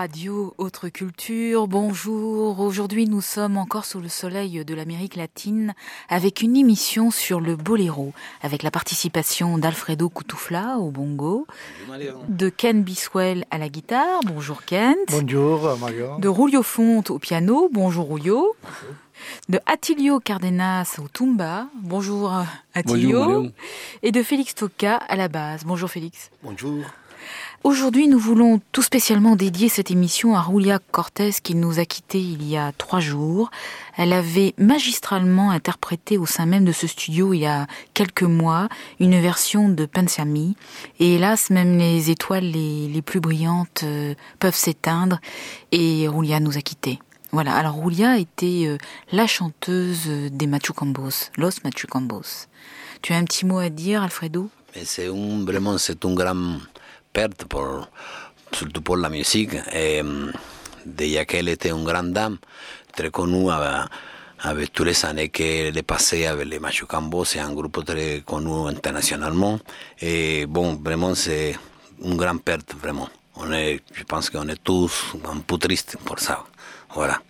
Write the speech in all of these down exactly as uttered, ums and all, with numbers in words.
Radio Autre Culture, bonjour. Aujourd'hui, nous sommes encore sous le soleil de l'Amérique latine avec une émission sur le boléro, avec la participation d'Alfredo Kutufla au bongo, de Ken Biswell à la guitare, bonjour Kent. Bonjour Mario. De Julio Fonte au piano, bonjour Julio. Bonjour. De Atilio Cardenas au tumba, bonjour Atilio. Bonjour, et de Félix Toca à la basse, bonjour Félix. Bonjour. Aujourd'hui, nous voulons tout spécialement dédier cette émission à Julia Cortés qui nous a quittés il y a trois jours. Elle avait magistralement interprété au sein même de ce studio il y a quelques mois une version de Pensami. Et hélas, même les étoiles les, les plus brillantes euh, peuvent s'éteindre et Julia nous a quittés. Voilà, alors Julia était euh, la chanteuse des Machucambos, Los Machucambos. Tu as un petit mot à dire, Alfredo? Mais c'est un, vraiment, c'est un grand perte, pour, surtout pour la musique. Et, déjà qu'elle était une grande dame, très connue avec, avec toutes les années qu'elle est passée avec les Machucambos. C'est un groupe très connu internationalement. Et bon, vraiment, c'est une grande perte, vraiment. On est, je pense qu'on est tous un peu tristes pour ça. Voilà.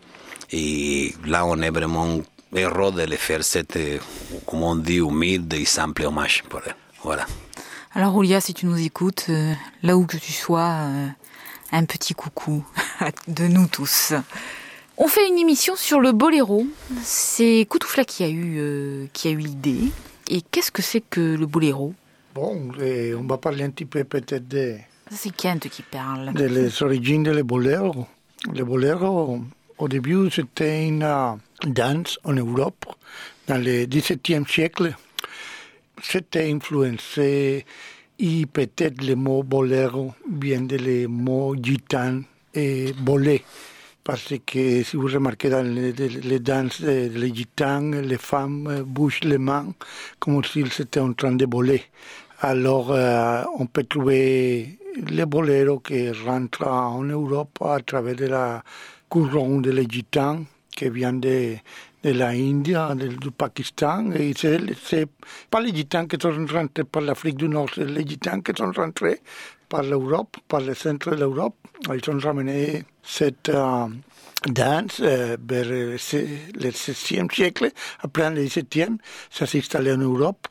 Et là, on est vraiment heureux de les faire cette, comme on dit, humilde et simple hommage pour elle. Voilà. Alors Julia, si tu nous écoutes, euh, là où que tu sois, euh, un petit coucou de nous tous. On fait une émission sur le boléro. C'est Kutufla qui a eu, euh, qui a eu l'idée. Et qu'est-ce que c'est que le boléro? Bon, et on va parler un petit peu peut-être de... C'est Kent qui parle. De les origines des boléros. Le boléro, au début, c'était une danse en Europe, dans le dix-septième siècle. C'était influencé, et peut-être le mot boléro vient de le mot gitan et bolé. Parce que si vous remarquez dans les, les danses, les gitans, les femmes bougent les mains comme s'ils étaient en train de voler. Alors, euh, on peut trouver les boléros qui rentrent en Europe à travers de la courant de les gitans qui vient de, de l'Inde, du Pakistan. Et c'est, c'est pas les gitans qui sont rentrés par l'Afrique du Nord, c'est les gitans qui sont rentrés par l'Europe, par le centre de l'Europe. Ils ont ramené cette euh, danse euh, vers le seizième siècle. Après le dix-septième, ça s'est installé en Europe.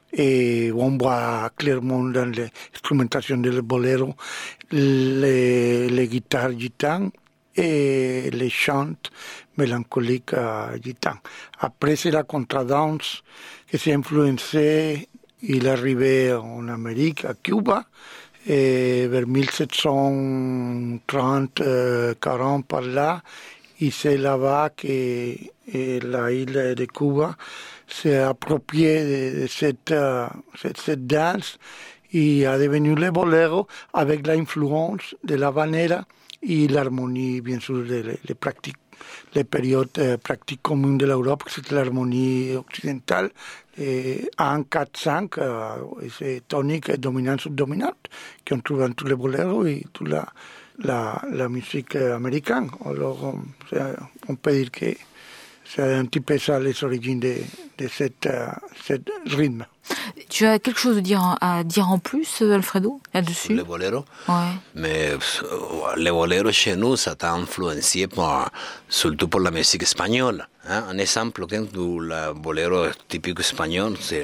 Et on voit clairement dans l'instrumentation des boléros les, les guitares gitanes et les chants mélancoliques euh, gitanes. Après, c'est la contradanse qui s'est influencée. Il est arrivé en Amérique, à Cuba, et vers mille sept cent trente, quarante par là. Et c'est là-bas que l'île de Cuba s'est appropriée de cette, uh, cette, cette danse et a devenu le boléro avec l'influence de la habanera et l'harmonie, bien sûr, des de, de pratiques, les périodes euh, pratiques communes de l'Europe, c'est l'harmonie occidentale, et un, quatre, cinq, euh, c'est tonique et dominante, subdominante, qu'on trouve dans tous les boléros et toute la, la, la musique américaine. Alors, on peut dire que c'est un petit peu ça les origines de, de cette, uh, cette rythme. Tu as quelque chose à dire, à dire en plus, Alfredo, là-dessus? Les boléros? Ouais. Mais les boléros chez nous, ça t'a influencé par, surtout pour la musique espagnole. Hein? Un exemple, le boléro typique espagnol, c'est...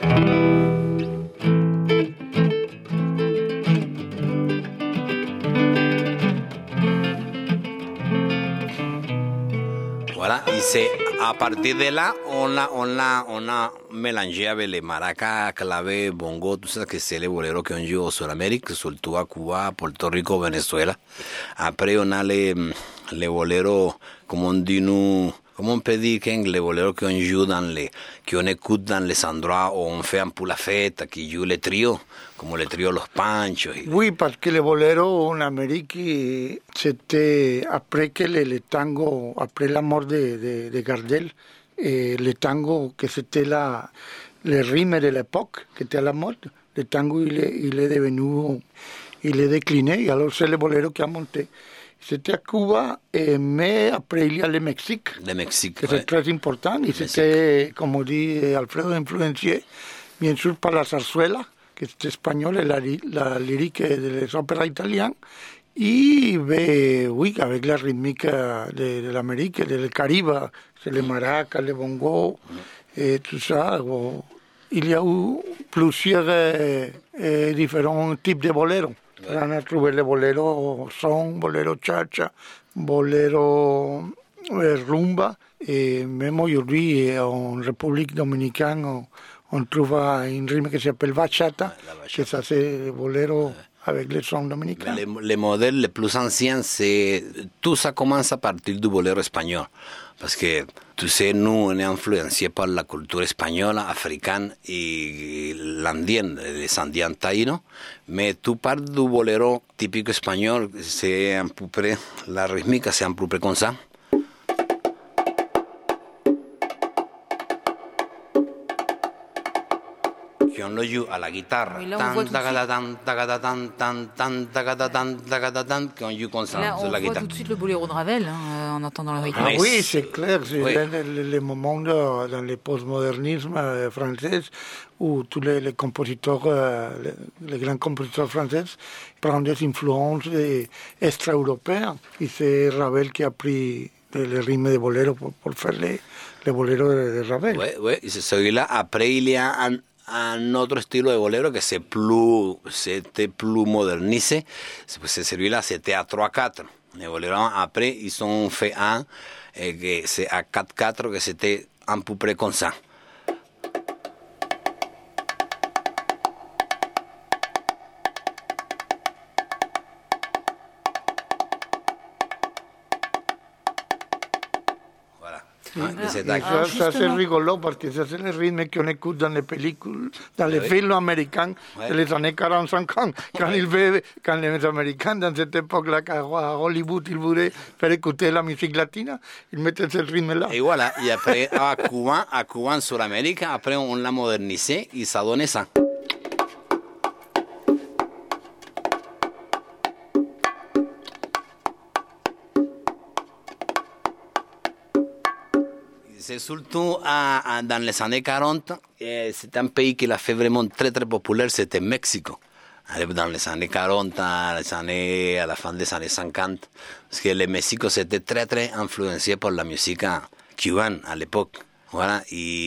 Voilà, et c'est à partir de là, on a, on a, on a mélangé avec les maracas, clave, bongo, tout ça, que c'est les boléros qu'on joue au Sud-Amérique, surtout à Cuba, Puerto Rico, Venezuela. Après, on a les, les boléros, comme on dit nous, comme on peut dire, les boléros qu'on joue dans les, qu'on écoute dans les endroits où on fait un peu la fête, qui jouent les trios, comme les trios Los Panchos. Oui, parce que les boléros en Amérique, c'était après que le, le tango, après la mort de, de, de Gardel, et le tango, que c'était la, le rythme de l'époque, qui était à la mode, le tango, il est, il est devenu, il est décliné, et alors c'est le boléro qui a monté. C'était à Cuba, et, mais après il y a le Mexique, le Mexique que ouais. c'est très important, et c'était, comme dit Alfredo, influencié, bien sûr, par la zarzuela, que est espagnole, la, la lyrique des opéras italiennes, Et ben, oui, avec la rythmique de, de l'Amérique, du Caribe, c'est les maracas, les bongos, et tout ça. Bon, il y a eu plusieurs euh, euh, différents types de boleros. Ouais. On a trouvé les boleros son, boleros cha-cha, boleros euh, rumba, et même aujourd'hui en République dominicaine, on, on trouve un rythme qui s'appelle bachata, ouais, que ça c'est le bolero. Ouais. Avec les sons dominicains. Les, les modèles les plus anciens, c'est tout ça commence à partir du boléro espagnol. Parce que, tu sais, nous, on est influencés par la culture espagnole, africaine et l'indienne, les indiens taïnos. Mais tout part du boléro typique espagnol, c'est à peu près, la rythmique, c'est à peu près comme ça. On le joue à la guitare, oui, là, on qu'on joue comme ça là, sur la guitare. On voit tout de suite le boléro de Ravel, hein, en entendant le rythme. Ah oui, c'est clair, c'est oui. le, le moment de, dans le postmodernisme français où tous les, les compositeurs, les, les grands compositeurs français prennent des influences extra-européennes. Et c'est Ravel qui a pris le rythme de boléro pour, pour faire les, les boléros de, de Ravel. Oui, oui, c'est celui-là. Après, il y a un un autre style de bolero que c'est plus, c'était plus modernisé. C'est celui-là, c'était à trois quatre. Les boléros, après, ils ont fait un, et que c'est à quatre quatre, que c'était à peu près comme ça. Ah, ça, ah, ça c'est rigolo parce que ça c'est le rythme qu'on écoute dans les pellicules, dans les oui. films américains ouais. des années quarante cinquante. Quand, ouais. ils, quand les Américains, dans cette époque-là, à Hollywood, ils voulaient faire écouter la musique latine, ils mettaient ce rythme-là. Et voilà, et après, à Cuba, à Cuba, en Sud-Amérique, après on l'a modernisé et ça donnait ça. C'est surtout à, à, dans les années quarante, et c'est un pays qui l'a fait vraiment très très populaire, c'était Mexico. Dans les années quarante, à, les années, à la fin des années cinquante, parce que le Mexico c'était très très influencé par la musique cubaine à l'époque. Voilà,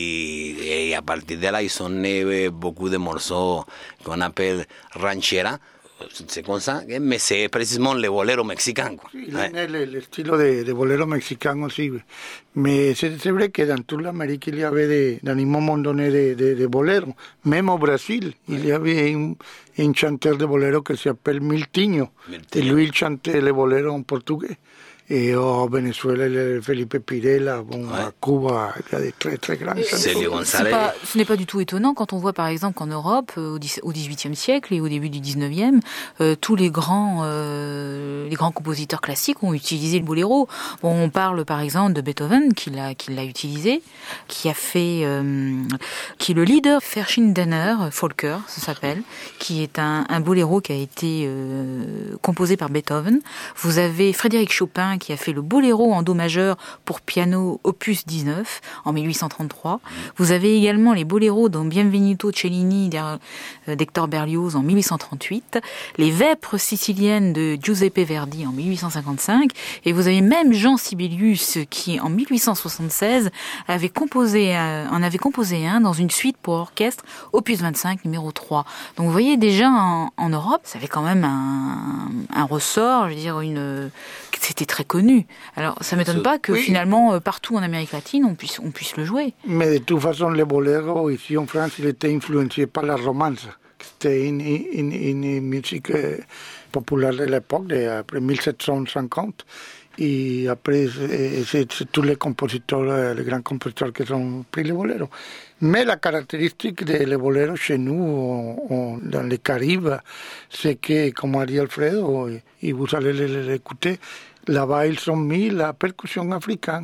et, et à partir de là, ils ont né beaucoup de morceaux qu'on appelle ranchera. C'est comme ça, mais c'est précisément le bolero mexicain. Quoi. Sí, ouais. le, le style de, de bolero mexicain aussi. Mais c'est, c'est vrai que dans toute l'Amérique, il y avait des, dans un moment donné de, de, de bolero. Même au Brésil, ouais. il y avait un, un chanteur de bolero qui s'appelle Miltinho. Miltinho. Et lui, il chantait le bolero en portugais. Et au Venezuela, le Felipe Pirela, bon, ouais. à Cuba, il y a des très très grands chanteurs. Ce n'est pas du tout étonnant quand on voit par exemple qu'en Europe, au dix-huitième siècle et au début du dix-neuvième, euh, tous les grands, euh, les grands compositeurs classiques ont utilisé le boléro. Bon, on parle par exemple de Beethoven qui l'a, qui l'a utilisé, qui a fait, euh, qui est le leader Verschindener Volker, ça s'appelle, qui est un, un boléro qui a été euh, composé par Beethoven. Vous avez Frédéric Chopin qui a fait le boléro en do majeur pour piano opus dix-neuf en mille huit cent trente-trois. Vous avez également les boléros dans Benvenuto Cellini d'Hector Berlioz en mille huit cent trente-huit, les Vêpres siciliennes de Giuseppe Verdi en mille huit cent cinquante-cinq, et vous avez même Jean Sibelius qui en mille huit cent soixante-seize avait composé, euh, en avait composé un dans une suite pour orchestre opus vingt-cinq numéro trois. Donc vous voyez déjà en, en Europe, ça avait quand même un, un ressort, je veux dire une, c'était très connu. Alors, ça ne m'étonne pas que oui. finalement, partout en Amérique latine, on puisse, on puisse le jouer. Mais de toute façon, le boléro, ici en France, il était influencé par la romance. C'était une, une, une musique populaire de l'époque, après mille sept cent cinquante. Et après, c'est, c'est, c'est tous les compositeurs, les grands compositeurs qui ont pris le boléro. Mais la caractéristique des boléros chez nous, on, on, dans les Caraïbes, c'est que, comme a dit Alfredo, et vous allez l'écouter, là-bas, ils ont mis la percussion africaine.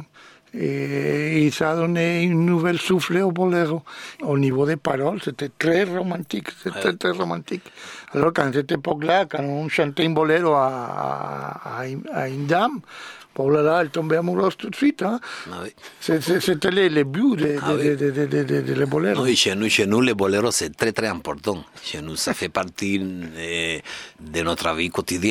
Et ça a donné une nouvelle souffle au boléro. Au niveau des paroles, c'était très romantique, c'était très, très romantique. Alors qu'à cette époque-là, quand on chantait un boléro à, à, à une dame, oh là là, elle tombait amoureuse tout de suite. Hein. Ah oui. C'était le, le but de, ah de, oui. de, de, de, de, de les boléros. Oui, chez nous, chez nous, les boléros, c'est très, très important. Chez nous, ça fait partie de, de notre vie quotidienne.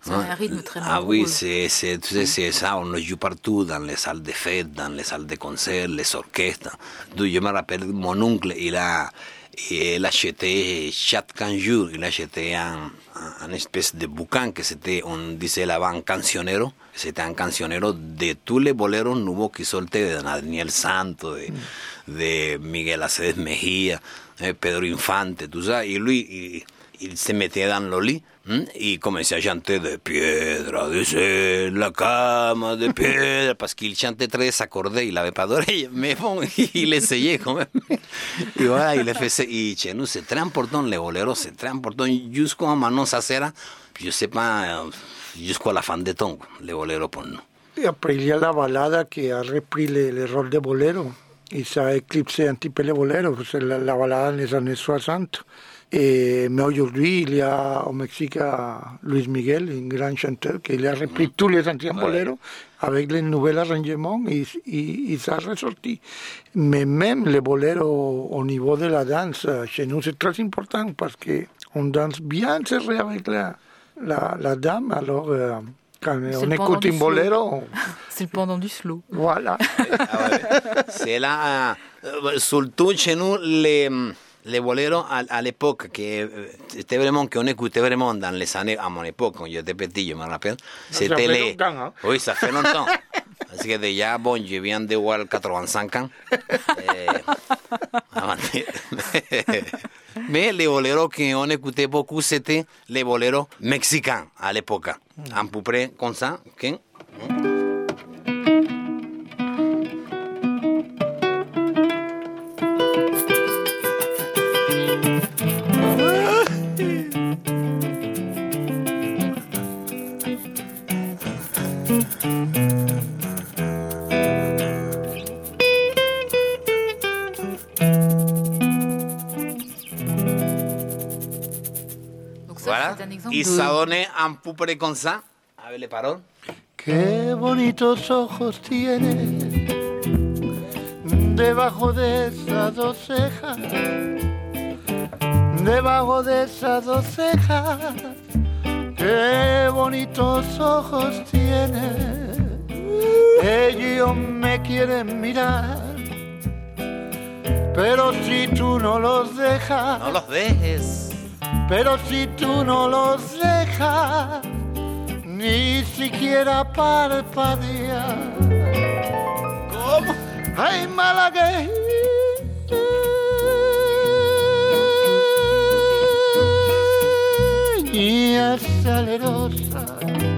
C'est un rythme très Ah drôle. oui, c'est, c'est, tu sais, c'est ça, on le joue partout, dans les salles de fête, dans les salles de concert, les orchestres. Donc, je me rappelle, mon oncle, il a, il a acheté chaque quinze jours, il a acheté un, un, un espèce de bouquin que c'était, on disait là-bas, un cancionero. C'était un cancionero de tous les boleros nouveaux qui sortaient, de Daniel Santos, de, de Miguel Aceves Mejía, eh, Pedro Infante, tout ça. Et lui, il, il se mettait dans le lit hein, et commençait à chanter de piedra, de sel, la cama de piedra, parce qu'il chantait très désaccordé, il n'avait pas d'oreille, mais bon, il essayait quand même. Et voilà, il faisait. Et chez nous, c'est très important, les boleros, c'est très important, jusqu'à Manon Sacera, je ne sais pas, jusqu'à la fin de temps, les boleros pour nous. Et après, il y a la balada qui a repris le, le rôle de bolero. Et ça a éclipsé un petit peu les boleros, c'est la, la balada des années soixante. Et, mais aujourd'hui, il y a au Mexique Luis Miguel, un grand chanteur, qui a repris tous les anciens boleros avec les nouveaux arrangements et, et, et ça a ressorti. Mais même les boleros au niveau de la danse, chez nous, c'est très important parce qu'on danse bien serré avec la, la, la dame. Alors, euh, quand c'est on écoute un bolero... C'est le pendant du slow. Voilà. Ah, ouais. C'est là, euh, surtout chez nous, les... Les boleros à, à l'époque, que c'était vraiment qu'on écoutait vraiment dans les années, à mon époque, quand j'étais petit, je me rappelle, c'était les... Hein? Oui, ça fait longtemps. Parce que déjà, bon, je viens de voir quatre-vingt-cinq ans. Et... Mais les boleros qu'on écoutait beaucoup, c'était les boleros mexicains à l'époque. À peu près comme ça. Okay? Voilà, y se donne un peu près comme ça, avec les paroles. Qué bonitos ojos tiene debajo de esas dos cejas, debajo de esas dos cejas, qué bonitos ojos tiene. Ellos me quieren mirar, pero si tú no los dejas, no los dejes. Pero si tú no los dejas, ni siquiera parpadear. ¿Cómo? Ay, malagueña, salerosa.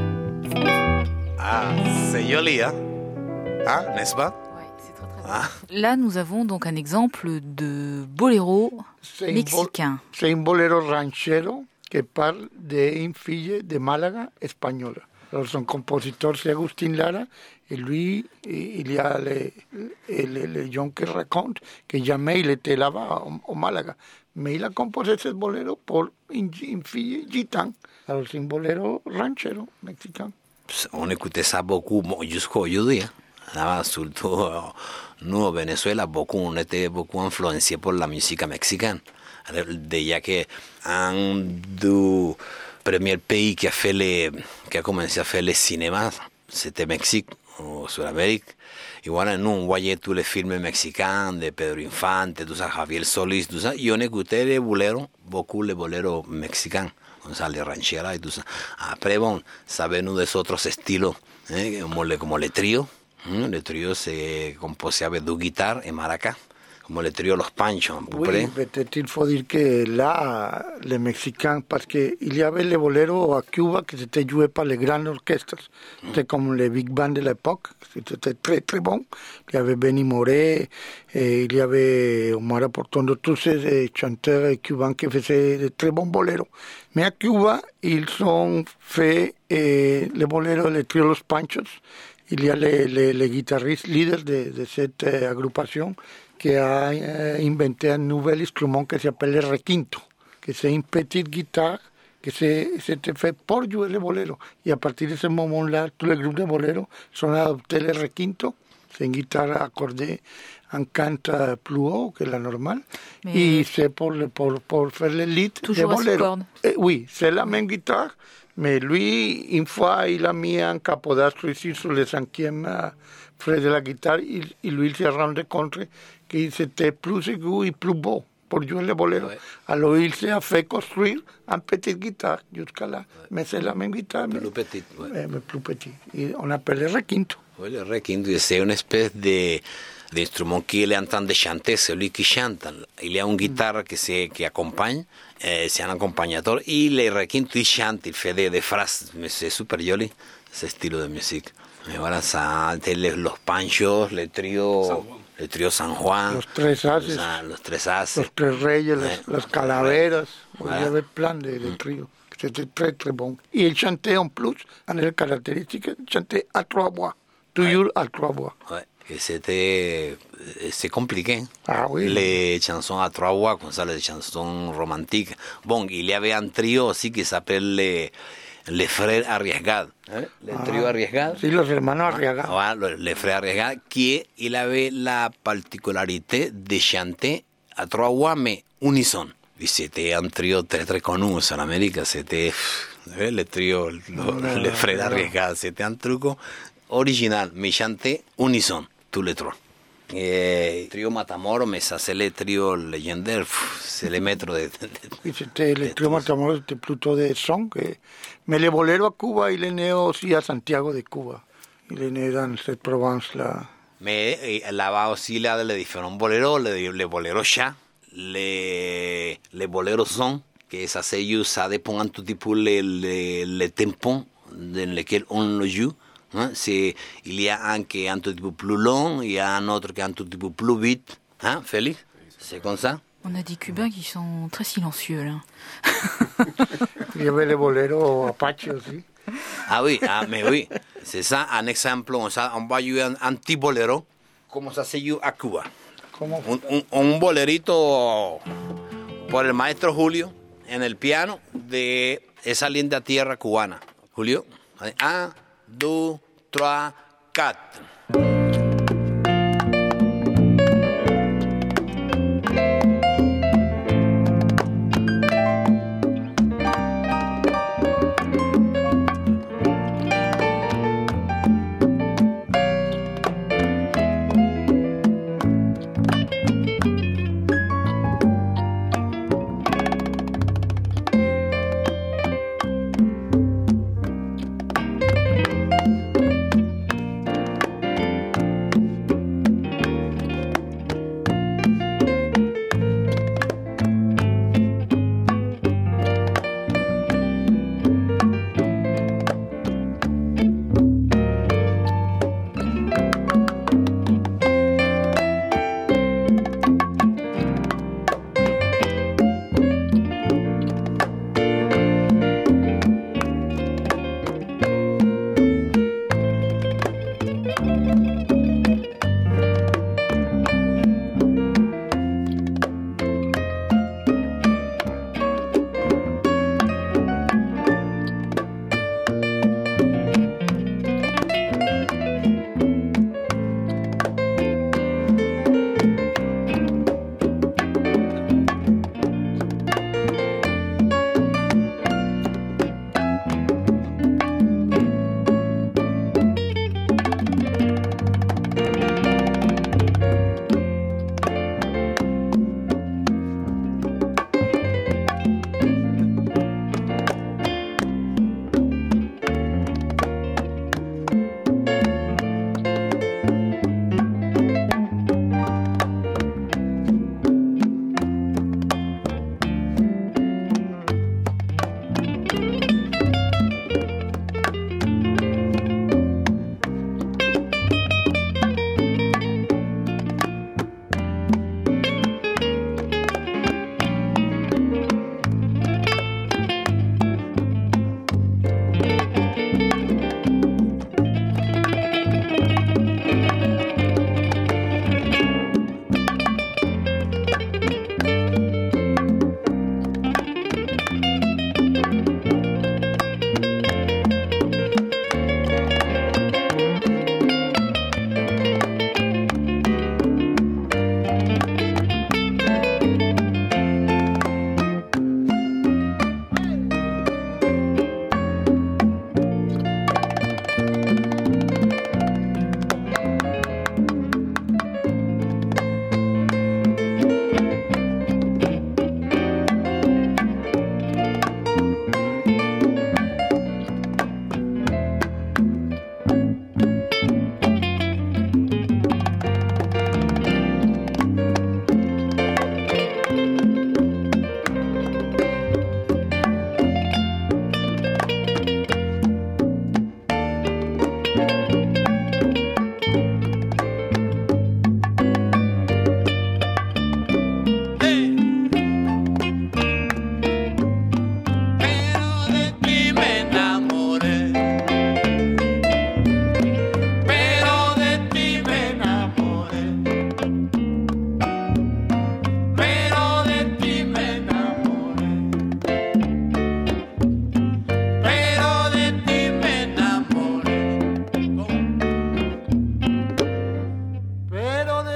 Ah, c'est joli, hein? Hein, n'est-ce pas? Ah. Là, nous avons donc un exemple de boléro mexicain. C'est un boléro ranchero qui parle d'une fille de Málaga espagnole. Alors, son compositeur, c'est Agustín Lara, et lui, il y a les, les, les gens qui racontent que jamais il était là-bas, au, au Málaga. Mais il a composé ce boléro pour une, une fille gitane. Alors, c'est un boléro ranchero mexicain. On écoutait ça beaucoup, bon, jusqu'au aujourd'hui. Hein. Là, surtout, euh, nous, au Venezuela, beaucoup, on était beaucoup influencés par la musique mexicaine. Déjà que un des premiers pays qui a, fait les, qui a commencé à faire les cinémas, c'était Mexique, au Sud-Amérique. Et voilà, nous, on voyait tous les films mexicains de Pedro Infante, tout ça, Javier Solís, tout ça. Et on écoutait les boleros, beaucoup les boleros mexicains, comme ça, les rancheras et tout ça. Après, bon, ça venait des autres styles, hein, comme, les, comme les trios. Le trio se composait avec deux guitares et maracas, comme le trio Los Panchos, à peu oui, près. Peut-être il faut dire que là, les Mexicains, parce qu'il y avait les boleros à Cuba qui étaient joués par les grands orchestres, c'était comme les big bands de l'époque, c'était très très bon. Il y avait Benny Moré, et il y avait Omar Aportondo, tous ces chanteurs cubains qui faisaient de très bons boleros. Mais à Cuba, ils ont fait eh, les boleros, le trio Los Panchos. Il y a les, les, les guitaristes leaders de, de cette euh, agrupation qui a euh, inventé un nouvel instrument qui s'appelle le requinto, que c'est une petite guitare que c'était fait pour jouer le bolero. Et à partir de ce moment-là, tous les groupes de bolero sont adoptés le requinto. C'est une guitare accordée en cante plus haut que la normale. Mais et c'est pour, pour, pour faire le lead de bolero. Toujours à six cordes. Et, oui, c'est la même guitare, Mais lui, une fois, il a mis un capodastre ici sur le cinquième euh, fret de la guitare, et, et lui, il s'est rendu compte que c'était plus aigu et plus beau pour jouer le bolero. Ouais. Alors, il s'est fait construire une petite guitare jusqu'à là. Ouais. Mais c'est la même guitare. Plus mais, petite, ouais. mais, mais plus petite. Et on appelle le requinto. Oui, le requinto, c'est une espèce de... d'instrument qu'il est en train de chanter, c'est lui qui chante. Il y a une guitare qui, se, qui accompagne, eh, c'est un accompagnateur, et le requinto il chante, il fait des, des phrases, mais c'est super joli, ce style de musique. Et voilà, ça, les, los panchos, le trio, le trio San Juan, los tres haces, los, los tres haces, los tres reyes, eh, las, las calaveras, voilà. Il y avait plein de, de trios. C'était très très bon. Et il chantait en plus, en une caractéristique, il chantait à trois voix, toujours ouais. à trois voix. Ouais. Et c'était c'est compliqué. Ah oui. Les chansons à trois voix, comme ça, les chansons romantiques. Bon, il y avait un trio aussi qui s'appelle les, les frères Arriesgad. ¿Eh? Le ah, trio Arriesgad. Sí, los hermanos Arriesgad. Ah, les frères Arriesgad, qui il avait la particularité de chanter à trois voix, mais unisson. Et c'était un trio très très connu en Amérique. C'était le trio, lo, no, les frères no. Arriesgad. C'était un truc original, mais chantait unisson. Tous les trois. Et trio Matamoros, mais ça c'est le trio légendaire, c'est le maître de... de, de c'était le trio Matamoros, c'était plutôt de son, que... mais le bolero à Cuba, il est né aussi à Santiago de Cuba. Il est né dans cette province-là. Mais là-bas aussi, il y a les différents boleros, les, les boleros chats, les, les boleros son, que ça c'est juste, ça dépend un tout petit peu les, les, les tempos dans lesquels on le joue. Hein? C'est, il y a un qui est un tout petit peu plus long, il y a un autre qui est un tout petit peu plus vite. Hein, Félix? C'est comme ça? On a des Cubains qui sont très silencieux, là. Il y avait les boleros Apache aussi. Ah oui, ah, mais oui. C'est ça, un exemple. On, ça, on va jouer un, un petit bolero, comme ça se joue à Cuba. ¿Cómo? Un, un, un bolerito por el maestro Julio en el piano de esa linda tierra cubana. Julio, un, deux, trois, quatre.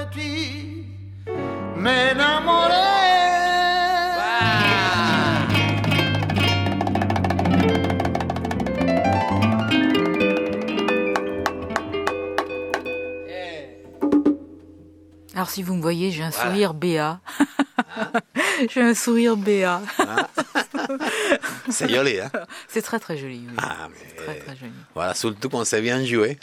de ti me enamoré. Alors si vous me voyez, j'ai un voilà. sourire béat. J'ai un sourire béat. C'est joli, hein? C'est très très joli, oui. Ah, mais c'est très très joli. Voilà, surtout quand c'est bien joué.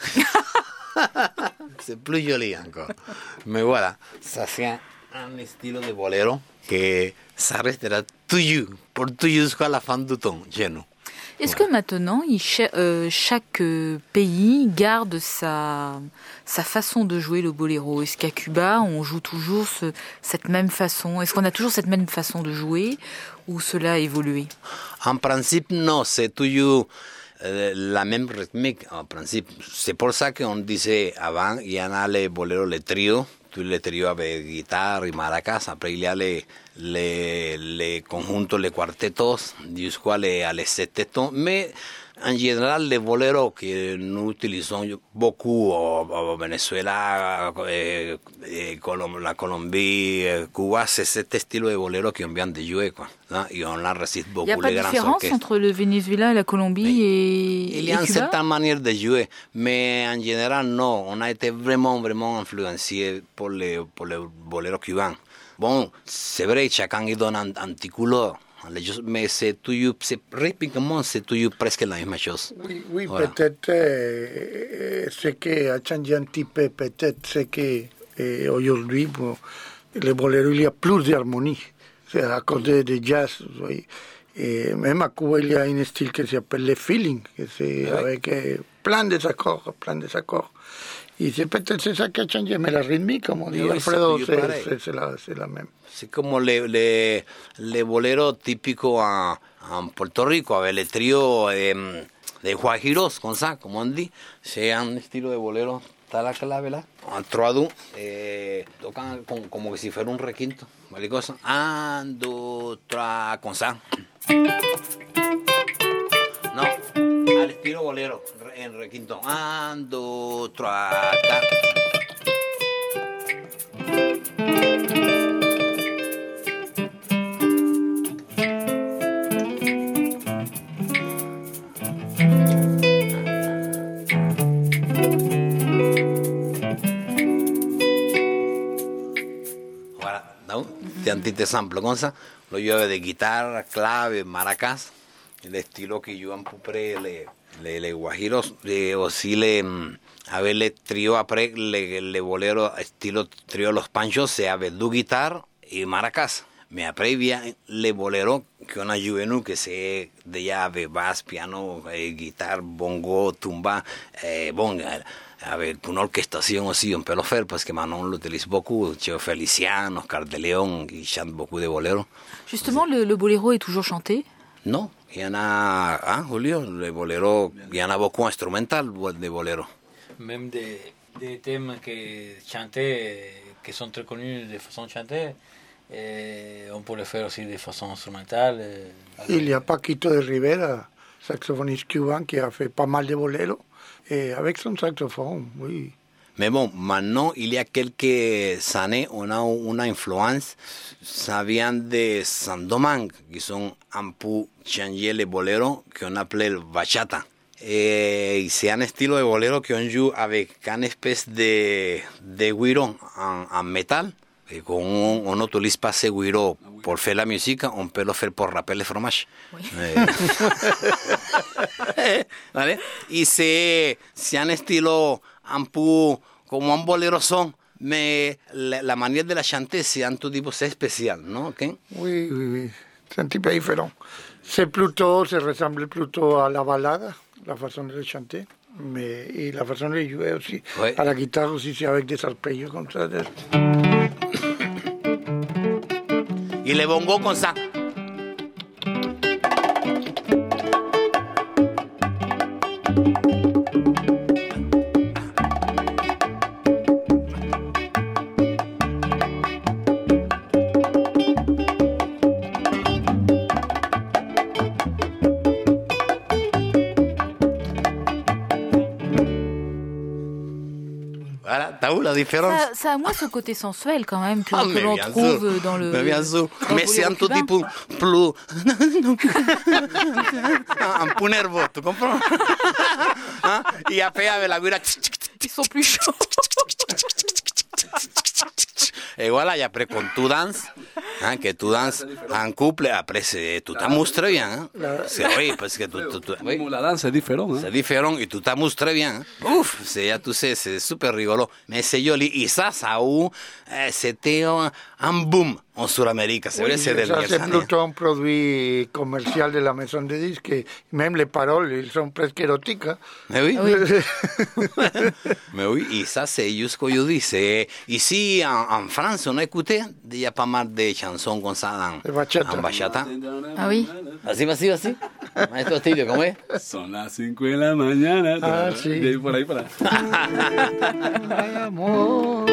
C'est plus joli encore. Mais voilà, ça c'est un, un style de bolero que ça restera toujours, pour toujours jusqu'à la fin du temps, chez nous. Est-ce que maintenant, il, euh, chaque euh, pays garde sa, sa façon de jouer le boléro? Est-ce qu'à Cuba, on joue toujours ce, cette même façon? Est-ce qu'on a toujours cette même façon de jouer ou cela a évolué? En principe, non, c'est toujours euh, la même rythmique. En principe, c'est pour ça qu'on disait avant, il y en a les boléros, les trios, tous les trios avec guitare et maracas. Après, il y a les, les, les conjuntos, les cuartetos, jusqu'à les, les septetos. Mais en général, les boléros que nous utilisons beaucoup au, au Venezuela, eh, eh, Colom- la Colombie, eh, Cuba, c'est cet style de boléro qu'on vient de jouer, quoi. Hein? Et on la résiste beaucoup. Il n'y a pas de différence entre le Venezuela, la Colombie mais, et, il y a et une Cuba? certaine manière de jouer, mais en général, non. On a été vraiment, vraiment influencé pour les, pour les boléros cubains. Bon, c'est vrai, chacun y donne un, un petit couleur. Mais c'est toujours, c'est rythmiquement, c'est toujours presque la même chose. Oui, oui voilà. Peut-être euh, ce qui a changé un petit peu, peut-être c'est que euh, aujourd'hui, bon, les boléros, il y a plus d'harmonie. C'est à cause de, de jazz. Oui. Et même à Cuba, il y a un style qui s'appelle le feeling, que c'est oui. avec euh, plein de accords, plein de accords. Et c'est peut-être c'est ça qui a changé, mais la rythmique, comme on dit, oui, Alfredo, c'est, c'est, c'est, la, c'est la même. C'est comme les, les, les boleros típicos en, en Puerto Rico, avec les tríos eh, de guajiros, comme ça, comme on dit. C'est un estilo de bolero, está la clave là. En trois deux, eh, tocan como, como si fuera un requinto, ¿vale? Cosa. Un, deux, trois, comme ça. No, al estilo bolero, en requinto. Un, deux, trois, quatre. Tantito sample con ça, lo llevo de guitarra, clave, maracas, el estilo que yo empupre le, le, le guajiros, le, aussi le, a ver, le trío après, le, le bolero, estilo trío Los Panchos, c'est avec deux guitares et maracas. Mais après vient le bolero qu'on a joué nous, que c'est déjà avec basse, piano, eh, guitare, bongo, tumba, eh, bon, avec une orchestration aussi, on peut le faire parce que maintenant on l'utilise beaucoup. Cheo Feliciano, Oscar de León, ils chantent beaucoup de boléros. Justement, le, le boléro est toujours chanté? Non, il y en a, hein, Julio, le boléro, il y en a beaucoup instrumental de boléro. Même des, des thèmes que chantés, qui sont très connus de façon chantée, et on peut le faire aussi de façon instrumentale. Il y a Paquito de Rivera, saxophoniste cubain, qui a fait pas mal de boléros. Et avec son saxophone, oui. Mais bon, maintenant, il y a quelques années, on a une influence, ça vient de Saint-Domingue, qui sont un peu changé les boléros qu'on appelle bachata. Et c'est un style de boléro qu'on joue avec une espèce de, de guiro en, en métal. Et quand on, on n'utilise pas ce guiro pour faire la musique, on peut le faire pour râper le fromage. Oui. ¿Vale? Y c'est, c'est un estilo un peu comme un boléro son, mais la, la manière de la chanter, c'est un tout tipo, c'est spécial, non? Okay? Oui, oui, oui. C'est un petit peu différent. C'est plutôt, ça ressemble plutôt à la balade, la façon de chanter. Mais et la façon de jouer aussi. Oui. À la guitare aussi, c'est avec des arpeggios comme ça. Y le bongo con ça. Voilà, t'as où là? la différence. Ça, ça a moins ce côté sensuel quand même que, Ah, que mais l'on bien trouve sûr. dans le. Mais bien sûr. dans le Mais c'est un boléro tout petit cubain. peu plus. un peu nerveux, tu comprends? Hein? Et après, avec la guira. Ils sont plus chauds. Et voilà, et après, quand tu danses, hein, que tu danses en couple, après, c'est, tu t'amuses très bien. Hein? C'est, oui, parce que tu, tu, tu, oui. La danse est différente. Hein? C'est différent et tu t'amuses très bien. Hein? Ouf, c'est, ya tu sais, c'est super rigolo. Mais c'est joli. Et ça, ça a eu, eh, c'était un, un boom en Sud-Amérique. C'est vrai, Oui, c'est ça, dernières c'est années. plutôt un produit commercial de la maison de disques. Et même les paroles, elles sont presque érotiques. Hein. Mais oui. Oui. Mais oui, et ça, c'est juste ce que je dis. C'est, ici, en, en France, on a écouté, il y a pas mal de chansons comme ça en, De bachata. en bachata. Ah oui. Así, así, así. Maestro Tilio, ¿cómo es? Son las cinco de la mañana. Ah, sí. De ahí por ahí para. Ay, amor.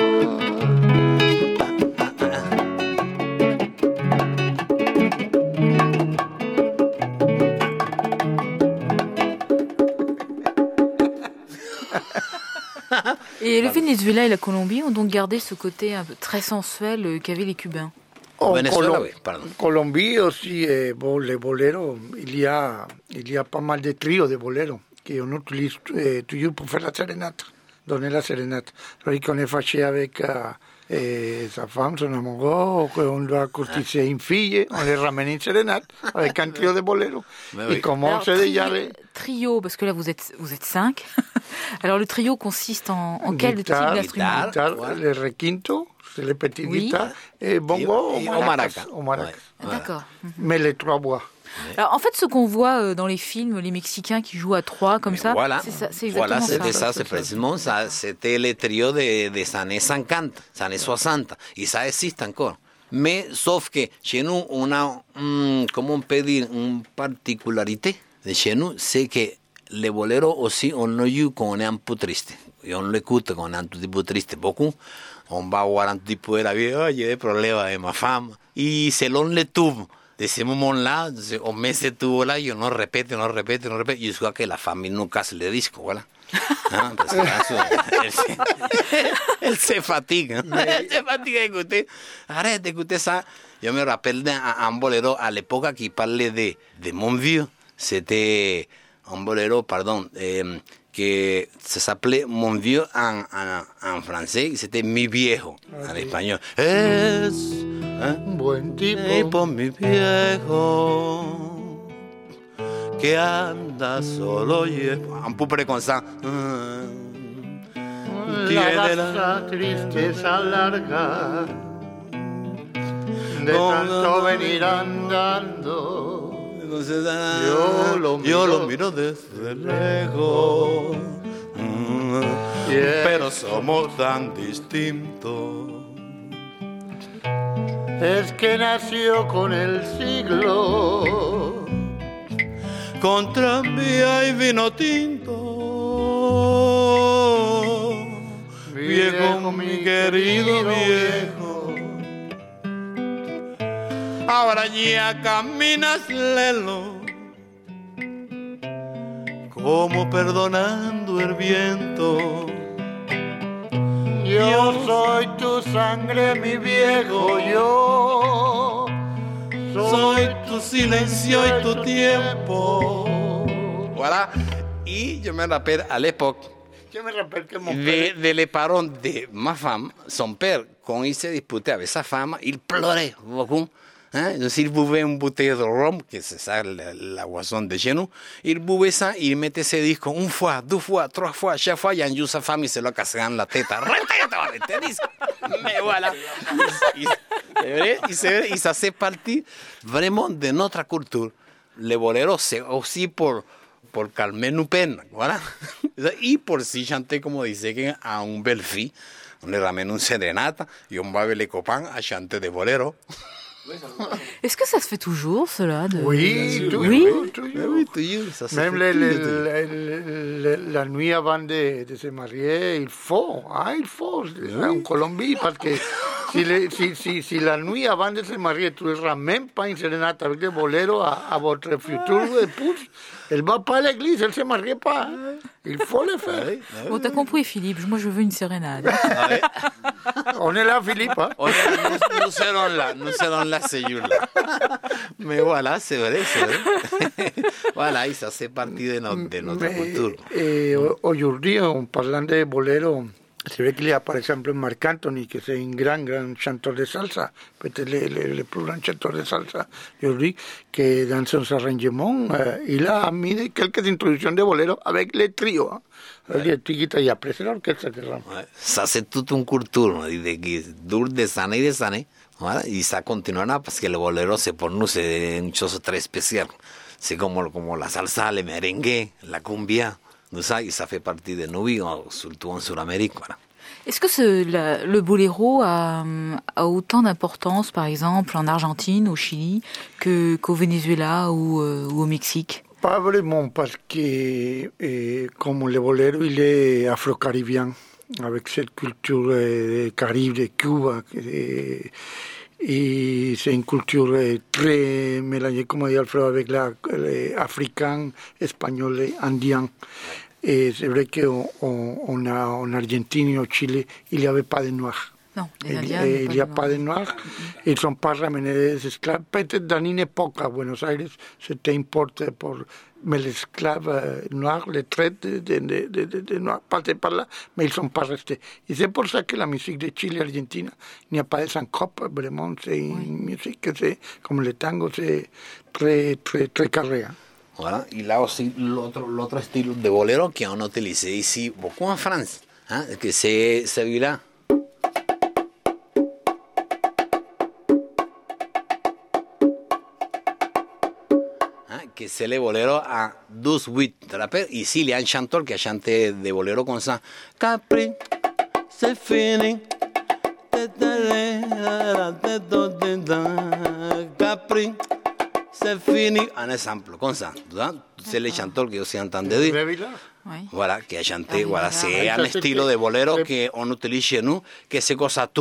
Et le Venezuela et la Colombie ont donc gardé ce côté un peu très sensuel euh, qu'avaient les Cubains. En Venezuela, Colo- oui, pardon. Colombie aussi, eh, bon, les boleros, il y, a, il y a pas mal de trios de boleros qu'on utilise eh, toujours pour faire la sérénate, donner la sérénate. Alors qu'on est fâché avec euh, eh, sa femme, son amoureux, qu'on doit courtiser une fille, on les ramène une sérénate avec un trio de boleros. Mais Et oui. comment Alors, c'est déjà trio, trio, parce que là vous êtes vous êtes cinq. Alors le trio consiste en, en quel type guitare, d'instrument? guitare, Voilà. le requinto, c'est les petites Oui. guitares, et bongo, Et- et ou au maracas. maraca. Au maracas. Ouais. Ah, d'accord. Mais les trois bois. Alors en fait ce qu'on voit euh, dans les films, les Mexicains qui jouent à trois comme Mais ça, voilà, c'est ça, c'est voilà, exactement c'était ça. ça, c'est précisément ça. C'était le trio de, des années cinquante, des années soixante, et ça existe encore. Mais sauf que chez nous, on a, hum, comment on peut dire, une particularité de chez nous, c'est que les boleros aussi, on le joue quand on est un peu triste. Et on l'écoute quand on est un petit peu triste, beaucoup. On va voir un petit peu la vie, oh, j'ai des problèmes avec ma femme. Et selon les tubes, de ce moment-là, on met ce tube-là et on le répète, on le répète, on le répète, jusqu'à que la famille nous casse le disque, voilà. Hein, parce que là, elle, se, elle se fatigue, hein. Elle se fatigue d'écouter. Arrête d'écouter ça. Je me rappelle d'un un boléro à l'époque qui parlait de, de mon vieux. C'était un boléro, pardon, euh, que ça s'appelait Mon vieux en, en, en français, c'était Mi viejo en espagnol. Es hein, Un buen tipo. tipo mi viejo que anda solo y un peu près comme ça. Tiene la- La tristeza larga de Con- tanto venir andando. Entonces, ah, Yo lo yo lo miro. miro desde lejos, mm, Yeah. pero somos tan distintos. Es que nació con el siglo. Con tranvía y vino tinto, viejo mi querido viejo. Ahora ya caminas lelo, como perdonando el viento. Yo soy tu sangre, mi viejo, yo Soy tu silencio y tu tiempo. Voilà. Et je me rappelle à l'époque Je me rappelle que mon de, père, de les parents de ma femme, son père, quand il se disputait avec sa femme, il pleurait beaucoup. Hein? Donc, il buvait une bouteille de rhum, que c'est ça la, la boisson de chez nous, il buvait ça, il mettait ses disques une fois, deux fois, trois fois, chaque fois, il y a un jour sa femme, il se le cassait dans la tête. Mais voilà. Il, c'est vrai, il, c'est vrai, et ça c'est parti vraiment de notre culture. Les boleros, c'est aussi pour, pour calmer nos peines, voilà. Et pour si chanter, comme disait, à une belle fille, on le ramène une sérénata et on va avec les copains à chanter des boleros. Est-ce que ça se fait toujours cela de... oui, toujours, Oui. toujours. Mais oui, toujours, ça se Même fait les- toujours. les- les- les- la nuit avant de, de se marier, il faut, hein, il faut, en Colombie, parce que si, le, si, si, si la nuit avant de se marier, tu ne ramènes pas une sérénade avec des boléros à, à votre futur épouse, elle ne va pas à l'église, elle ne se marie pas. Hein. Il faut le faire. Oui, oui. Bon, t'as compris, Philippe. Moi, je veux une sérénade. Ah ouais. On est là, Philippe. Hein. On est, nous, nous serons là, nous serons là ce jour-là. Mais voilà, c'est vrai, c'est vrai. Voilà, et ça, c'est partie de, no, de notre Mais, culture. Et aujourd'hui, en parlant de boléro, c'est vrai qu'il y a par exemple Marc Anthony, qui est un grand, grand chanteur de salsa, peut-être le, le, le plus grand chanteur de salsa d'aujourd'hui, que dans son arrangement, euh, il a mis quelques introductions de boléro avec les trios. Hein. Ouais. Et après, c'est l'orchestre qui rentre. Ouais. Ça, c'est toute une culture, de qui dure des années et des années. Voilà, y ça continuará parce que el bolero se pour nous c'est une chose très spéciale. C'est comme, comme la salsa, le merengue, la cumbia, tout ça, y ça fait partie de nous, surtout en Sud-Amérique. Voilà. Est-ce que ce, la, le boléro a, a autant d'importance, par exemple, en Argentine, au Chili, que, qu'au Venezuela ou, euh, ou au Mexique? Pas vraiment, parce que eh, comme le boléro, il est afro-caribien, avec cette culture eh, Caribe, de Cuba, eh, et c'est une culture eh, très mélangée, comme dit Alfredo, avec l'africain, espagnol et indien. Et c'est vrai qu'en en, en Argentine et au Chili, il n'y avait pas de noirs. Non, les Indiens, il n'y a pas de noirs. Ils ne sont pas ramenés des esclaves. Peut-être dans une époque à Buenos Aires, c'était importé pour... Mais les esclaves noirs, les traites de, de, de, de, de noirs passaient par là, mais ils ne sont pas restés. Et c'est pour ça que la musique de Chili et Argentine, il n'y a pas de syncope, vraiment, c'est une oui. musique, c'est, comme le tango, c'est très, très, très carré. Hein. Voilà, y là aussi l'autre, l'autre style de boléro qu'on utilise ici beaucoup en France, hein, que c'est celui-là. Hein, que c'est le boléro à douze huit, tu te rappelles? Ici, il y a un chanteur qui a chanté de boléro comme ça. Capri, c'est fini. Capri. C'est fini, un exemple comme ça. C'est le chanteur que aussi entendez dire. Oui. Voilà, qui a chanté, ah, voilà, c'est un style de boléro qu'on utilise chez nous, que c'est comme ça.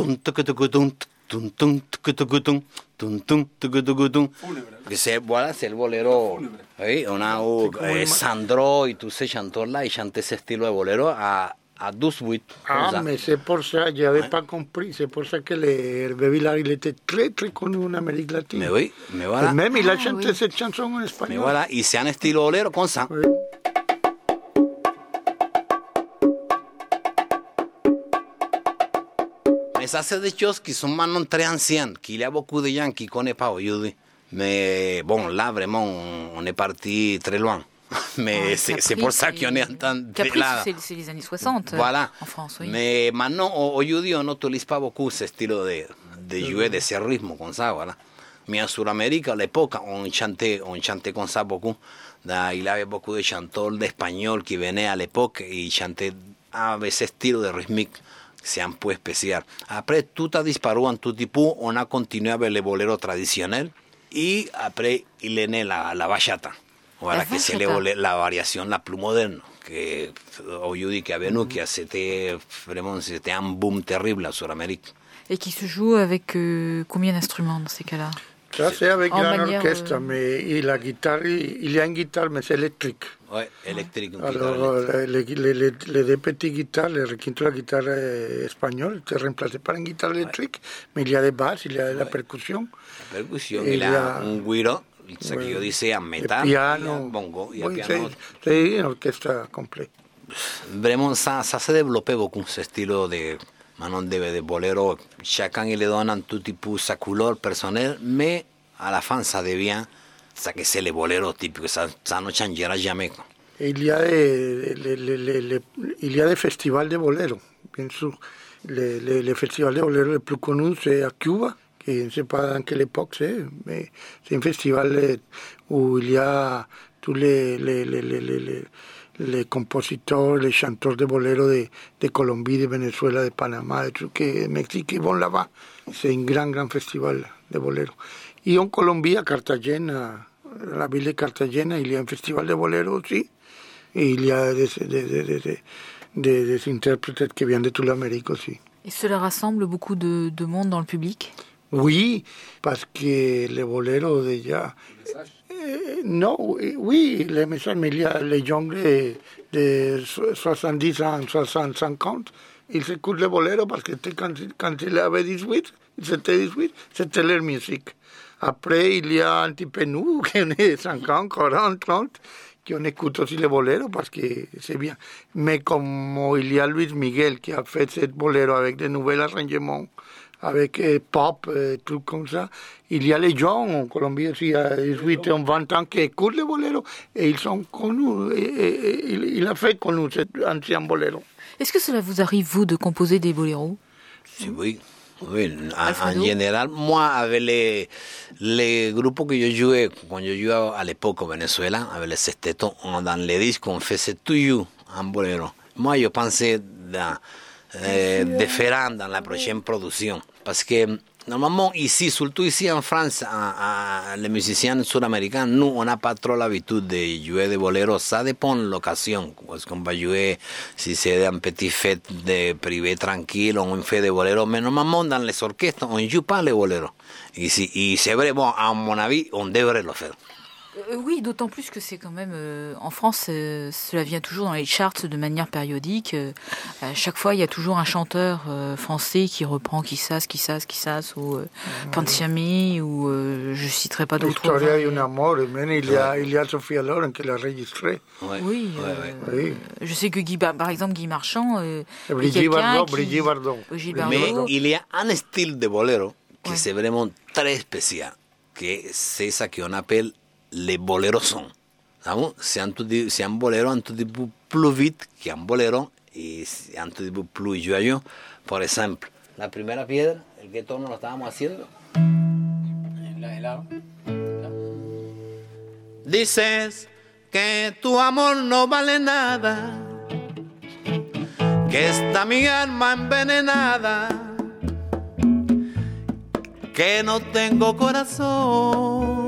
Que c'est, voilà, c'est le boléro. Oui, on a eu Sandro et tous ces chanteurs-là, ils chantaient ce style de boléro à. À douze huit. Ah, mais c'est pour ça, je n'avais ouais. pas compris. C'est pour ça que le Bevilar, il était très, très connu en Amérique latine. Mais oui, mais voilà. Et même, il a chanté ah, oui. cette chanson en espagnol. Mais voilà, et c'est un style boléro comme ça. Oui. Mais ça, c'est des choses qui sont maintenant très anciennes, qu'il y a beaucoup de gens qui ne connaissent pas aujourd'hui. Mais bon, là, vraiment, on est parti très loin. Mais ouais, c'est, Capri, c'est pour ça qu'on est en train de... Capri, là. C'est, c'est les années soixante voilà. En France, oui. Mais maintenant, aujourd'hui, on n'utilise pas beaucoup ce style de, de jouer de ce rythme comme ça, voilà. Mais en Sud-Amérique, à l'époque, on chantait, on chantait comme ça beaucoup. Il y avait beaucoup de chanteurs d'espagnol qui venaient à l'époque et chantaient avec ce style de rythmique. C'est un peu spécial. Après, tout a disparu en tout type. On a continué avec le boléro traditionnel. Et après, il est né la, la bachata. Voilà, que c'est la variation la plus moderne, que aujourd'hui qui avait nous, que c'était vraiment c'était un boom terrible en Sud-Amérique. Et qui se joue avec euh, combien d'instruments dans ces cas-là? Ça c'est avec un orchestre, euh... mais et la guitare, il y a une guitare, mais c'est électrique. Oui, électrique. Alors, les, les, les, les deux petites guitares, les requintes de la guitare espagnole, c'est remplacé par une guitare électrique, ouais. Mais il y a des basses, il y a de la percussion. La percussion, il y a un guiro. Ce que yo dice a metal, piano, bongo y oui, piano. C'est un orchestre complet. Vraiment, ça, ça se développé beaucoup, ce style de, maintenant de, de boléro. Chacun il donne tout type sa couleur personnelle, mais à la fin, ça devient, ça que c'est le boléro typique, ça, ça ne changera jamais. Il y a des, les, les, les, les, il y a des festivals de boléro, bien sûr. Le, le, le festival de boléro le plus connu, c'est à Cuba. Je ne sais pas dans quelle époque c'est, mais c'est un festival où il y a tous les, les, les, les, les, les compositeurs, les chanteurs de boléro de, de Colombie, de Venezuela, de Panama, de, de Mexique, qui vont là-bas. C'est un grand, grand festival de boléro. Et en Colombie, à Cartagena, la ville de Cartagena, il y a un festival de boléro aussi. Et il y a des, des, des, des, des, des intérpretes qui viennent de toute l'Amérique aussi. Et cela rassemble beaucoup de, de monde dans le public? Oui, parce que les boléros déjà... Euh, non, oui, oui, les messages, mais il y a les gens de, de soixante-dix ans, soixante, cinquante, ils écoutent les boléros parce que quand, quand il avait dix-huit, ils étaient dix-huit, c'était leur musique. Après, il y a un petit peu nous, qui on est cinquante, quarante, trente, qui on écoute aussi les boléros parce que c'est bien. Mais comme il y a Luis Miguel qui a fait ce boléro avec de nouveaux arrangements, avec eh, pop, eh, trucs comme ça, il y a les gens en Colombie aussi à dix-huit et vingt ans qui écoutent les boléros et ils sont connus. Et, et, et, il, il a fait connu cet ancien boléro. Est-ce que cela vous arrive, vous, de composer des boléros? Sí, oui. Oui, en, en general, moi, avec les, les groupes que yo jouais, quand yo jouais à l'époque au Venezuela, avec les sextetos, dans les disques, on faisait toujours un boléro. Moi, je pensais dans, euh, différent dans la prochaine production. Parce que, normalement, ici, surtout ici en France, à, à, les musiciens sud-américains, nous, on n'a pas trop l'habitude de jouer de boléro. Ça dépend de l'occasion. Parce qu'on va jouer, si c'est un petit fête de privé tranquille, ou une fête de boléro. Mais normalement, dans les orchestres, on ne joue pas les boléros. Et, si, et c'est vrai, bon, à mon avis, on devrait le faire. Euh, oui, d'autant plus que c'est quand même, euh, en France, euh, cela vient toujours dans les charts de manière périodique. Euh, à chaque fois, il y a toujours un chanteur euh, français qui reprend Quizás, Quizás, Quizás, ou euh, Pansiami, ou euh, je citerai pas d'autres. L'histoire d'un amour, mais il y a, il y a Sophia Loren qui l'a enregistré. Ouais. Oui, Ouais, euh, ouais. Oui. Je sais que Guy, par exemple, Guy Marchand, euh, Brigitte Bardot, qui... Brigitte Bardot. Brigitte Mais Bardot. il y a un style de boléro qui Ouais. c'est vraiment très spécial, que c'est ça qu'on appelle les boléros son. C'est un, un boléro un tout petit peu plus vite qu'un boléro et un tout petit peu plus joyeux. Por ejemplo, la primera piedra, el que tono lo estábamos haciendo. En la, en la, Dices que tu amor no vale nada, que está mi alma envenenada, que no tengo corazón.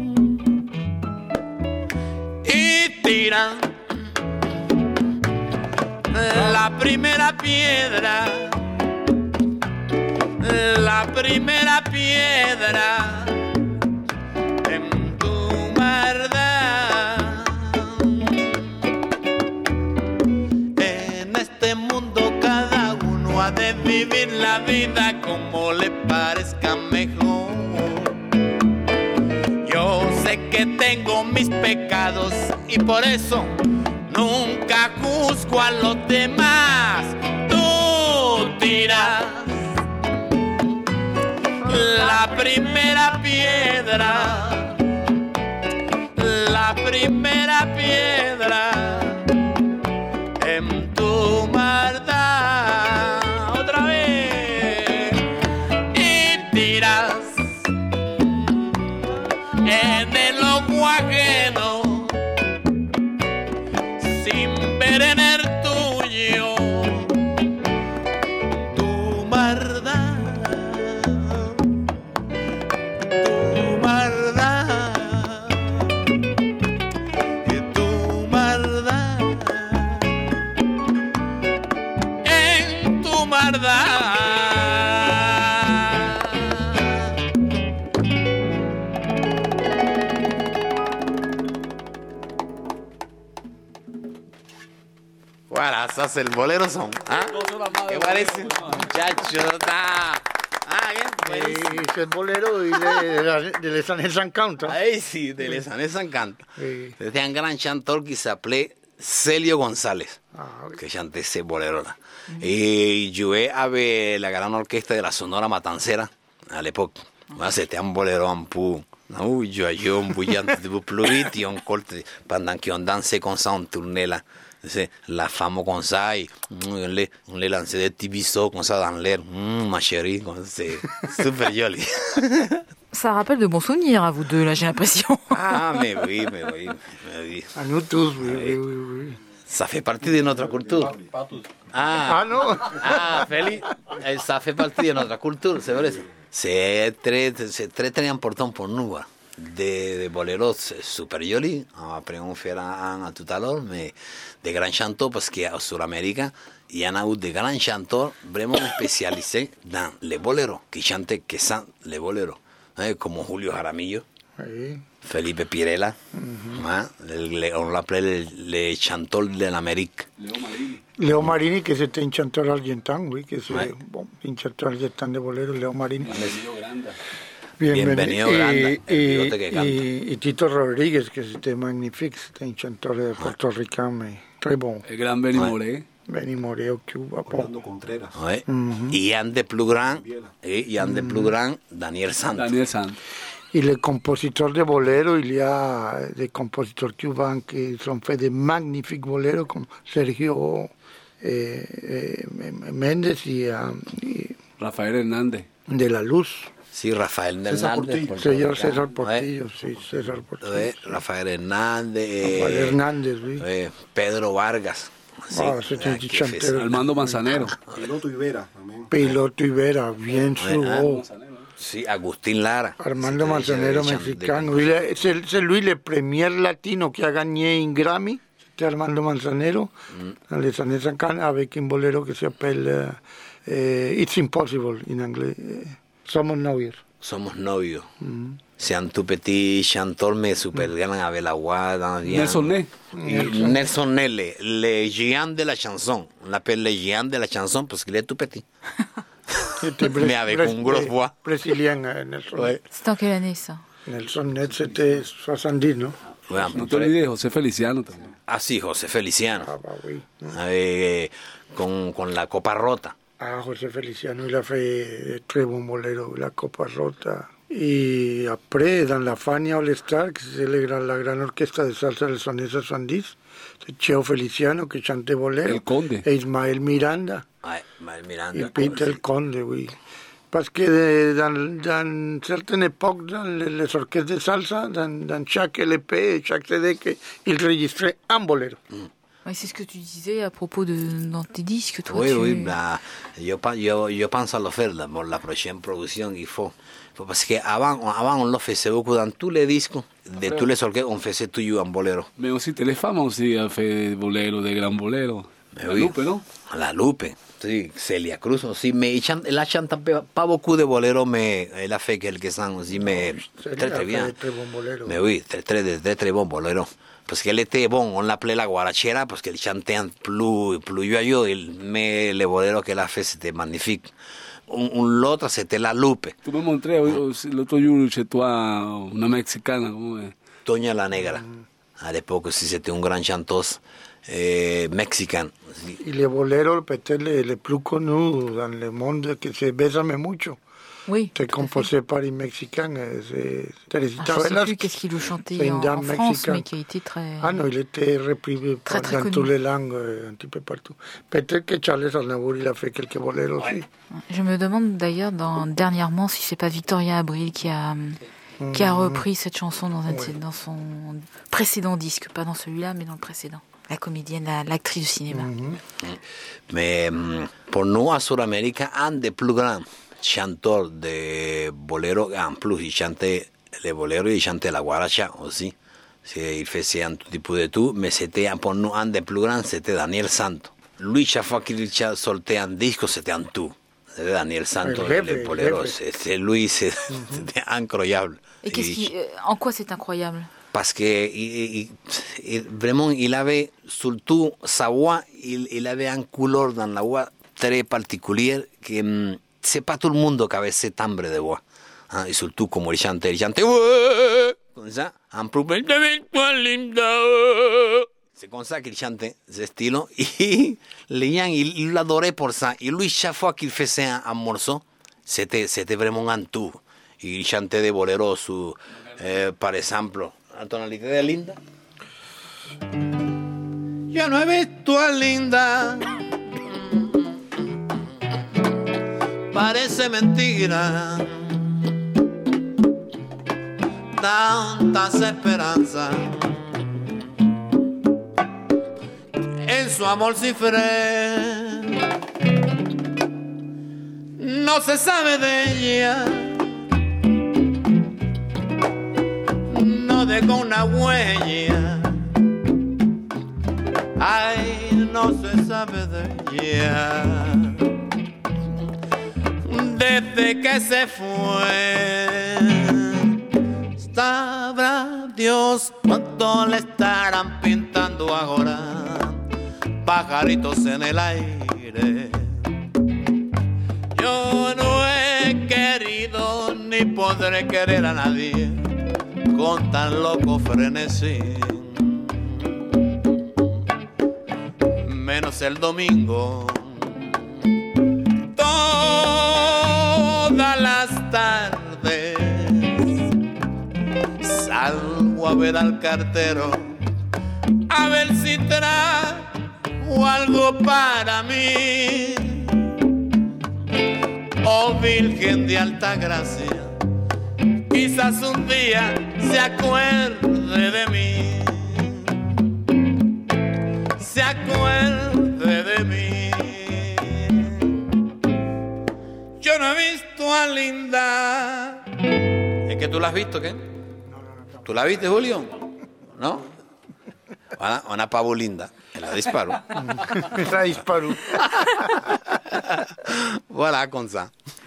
Y tira la primera piedra, la primera piedra en tu maldad. En este mundo cada uno ha de vivir la vida como le parezca mejor. Yo sé que tengo mis pecados y por eso nunca juzgo a los demás. Tú tiras la primera piedra, la primera piedra en tu maldad. Otra vez. Y tiras en el ojo ajeno sin ver en el tuyo tu maldad, tu maldad, tu maldad, en tu maldad. Voilà, ça c'est le bolero son. Hein? ¿Qué parece? Muchacho, está. Ah, bien, Et buenísimo. ce boléro, il est de les années cinquante. Hein. Ay, sí, de les années cinquante. Oui. C'était un grand chanteur qui s'appelait Celio González, Ah, oui. que chantait ese bolero là. Et jouait avec la grande orchestre de la Sonora Matancera à l'époque. Voilà, c'était un bolero un peu. Non, joyeux, un bouillant, un peu plus vite, et on colte pendant qu'on dansait comme ça, on tournait là. C'est la femme comme ça, et on les, on les lançait des petits bisous comme ça dans l'air. Mmh, ma chérie, comme ça, c'est super joli. Ça rappelle de bons souvenirs à vous deux, là, j'ai l'impression. Ah, mais oui, mais oui, mais oui. À nous tous, oui, oui, oui, oui. Ça fait partie de notre culture. pas tous. Ah, Ah non. ah, Félix, eh, ça fait partie de notre culture, c'est vrai. C'est très, c'est très, très important pour nous. Voilà. Des de boleros super jolis. Après, on fera un à tout à l'heure, mais des grands chanteurs parce qu'en Sud-Amérique, il y en a eu de grands chanteurs vraiment spécialisés dans les boléros, qui chantaient que ça, les boléros, hein, comme Julio Jaramillo, Oui. Felipe Pirela, Mhm. hein, le- le- on l'appelait le, le chanteur de l'Amérique. Leo Marini. Leo Marini, que c'était un chanteur argentin, oui, que c'est Ouais. bon, un chanteur argentin de bolero, Leo Marini. Bienvenido Granda. Bienvenido, Granda, y, el bigote que y, canta. y, y Tito Rodríguez, que c'était magnifique, c'était un chanteur portoricain, mais très bon. El gran Benny Ouais. Moré. Benny Moreo, Cuba, bon. Orlando Contreras. Ouais. Mhm. Il y a un des plus grands, et il y a un des plus grands, Daniel Santos. Daniel Santos. Y les compositeurs de bolero, il y a des compositeurs cubains qui ont fait de magnifiques boleros, comme Sergio eh, eh, Méndez y, um, y Rafael Hernández. De la Luz. Sí, Rafael César Hernández. Portillo. Señor César Ouais. Portillo, sí, César Portillo. Ouais, Rafael Hernández. Rafael eh, Hernández, oui. eh, Pedro Vargas. Sí, Ah, ese ah, es qué chantero. fes- Armando Manzanero. Piloto Ibera también. Piloto Ibera, bien su Ouais, ah, voz. Sí, Agustín Lara. Armando Sí, Manzanero, de- de- mexicano. Il est- C'est c'est lui le premier latino qui a gagné un Grammy. C'était Armando Manzanero, dans les années cinquante, avec un bolero qui s'appelle euh, euh, It's Impossible, en anglais. Euh, Somos novios. Somos novios. C'est un tout petit chanteur, mais super grand avec la voix dans bien. Nelson Ney. Nelson Ney, le, le géant de la chanson. On l'appelle le géant de la chanson parce qu'il est tout petit. C'était Mais avec une grosse voix. Brésilien, euh, Nelson. Ouais. C'est en quelle année ça? Nelson Ned, c'était soixante-dix, non? Ouais, à peu No te près. olvides, José Feliciano también. Ah, sí, José Feliciano. Ah, bah oui. Eh, con, con la copa rota. Ah, José Feliciano, il a fait de très bons boleros, la Copa Rota. Et après, dans la Fania All Star, c'est le gran- la grande orchestre de salsa des années soixante-dix, c'est Cheo Feliciano qui chantait bolero. El Conde. Et Ismael Miranda. Ouais, Mael Et Miranda. Peter el Conde, oui. Parce que de- dans, dans certaines époques, dans les, les orchestres de salsa, dans, dans chaque L P, chaque C D, que, ils enregistraient un bolero. Oui, c'est ce que tu disais à propos de dans tes disques, toi. Oui, tu... oui, la, yo, pa- yo, yo pense à le faire la, pour la prochaine production. Il faut, faut parce qu'avant, avant, on le faisait beaucoup dans tous les disques, de tous les orchestres, on faisait toujours un bolero. Mais aussi, tu es famoso aussi a fait bolero, de gran bolero. Mais La oui. Lupe, ¿no? La Lupe, sí, Celia Cruz aussi, mais il chante, elle a chanté pas beaucoup de boleros, mais elle a fait quelques-uns aussi, mais Celia très a très fait bien. de très bons boleros. Mais oui, très très, très, très bon bolero. Parce qu'elle était bon, on l'appelait la guarachera, parce qu'elle chantait un plus, plus joyeux, mais le bolero qu'elle a fait, c'était magnifique. Un, un l'autre, c'était la Lupe, Tú me montré hoy, l'autre jour chez toi una mexicana, ¿cómo es? Toña la Negra. À l'époque aussi, c'était un grand chanteuse euh, mexicaine. Y les boleros, peut-être les, les plus connus dans le monde, que c'est Bésame Mucho. Oui, C'est tout à fait. composé par une Mexicaine, c'est Ah, Teresita je ne sais plus Velasquez. qu'est-ce qu'il le C'est chantait une en, dame en France, mexicaine. mais qui a été très... Ah non, il était repris Très, par- très dans connu. toutes les langues, euh, un petit peu partout. Peut-être que Charles Aznavour, il a fait quelques boleros aussi. Je me demande d'ailleurs dans, dernièrement si c'est pas Victoria Abril qui a, qui a repris cette chanson dans, un de ses- dans son précédent disque, pas dans celui-là, mais dans le précédent. La comédienne, la- l'actrice du cinéma. Mais hum, pour nous, à Sud-Amérique, un des plus grands chanteurs de bolero, en plus, il chantait les boleros, il chantait la guaracha aussi. C'est- Il faisait un tout petit peu de tout, mais c'était pour nous un des plus grands, c'était Daniel Santos. Lui, chaque fois qu'il cha- sortait un disque, c'était un tout. C'était Daniel Santos, El jefe, le el bolero. jefe. C'est c'est lui, c'est- c'était incroyable. Et qu'est-ce Il- qui, euh, en quoi c'est incroyable? parce que il, il- il- vraiment il avait surtout sa voix, il, il avait un couleur dans la voix très particulier que hum, c'est pas tout le monde qui avait ce timbre de voix, hein, et surtout comme il chantait, il chantait ouais, comme ça, en plus c'est comme ça qu'il chantait ce style et les gens ils il l'adoraient pour ça et lui chaque fois qu'il faisait un, un morceau c'était c'était vraiment un tout. Il chantait des boleros sur, eh, par exemple, la tonalidad de Linda. Yo no he visto a Linda, parece mentira, tantas esperanzas en su amor cifré, no se sabe de ella. No dejó una huella, ay, no se sabe de ella. Desde que se fue, sabrá Dios cuánto le estarán pintando ahora pajaritos en el aire. Yo no he querido ni podré querer a nadie con tan loco frenesí. Menos el domingo. Todas las tardes salgo a ver al cartero a ver si trae algo para mí. Oh Virgen de alta gracia, quizás un día se acuerde de mí, se acuerde de mí. Yo no he visto a Linda. ¿Es que tú la has visto, qué? ¿Tú la viste, Julio? ¿No? Una, una pavo linda. La disparó. La disparó. Voilà, comme ça.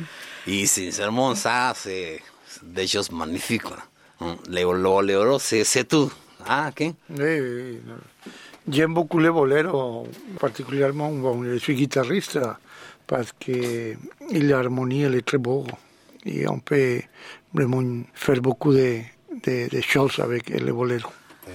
Y sincèrement, ça, c'est des choses magnifiques. Le bolero, c'est tout. Ah, ¿qué? Oui, j'aime beaucoup les boleros, particulièrement, bon, je suis guitariste parce que l'harmonie elle est très beau et on peut vraiment faire beaucoup de, de, de choses avec les boleros.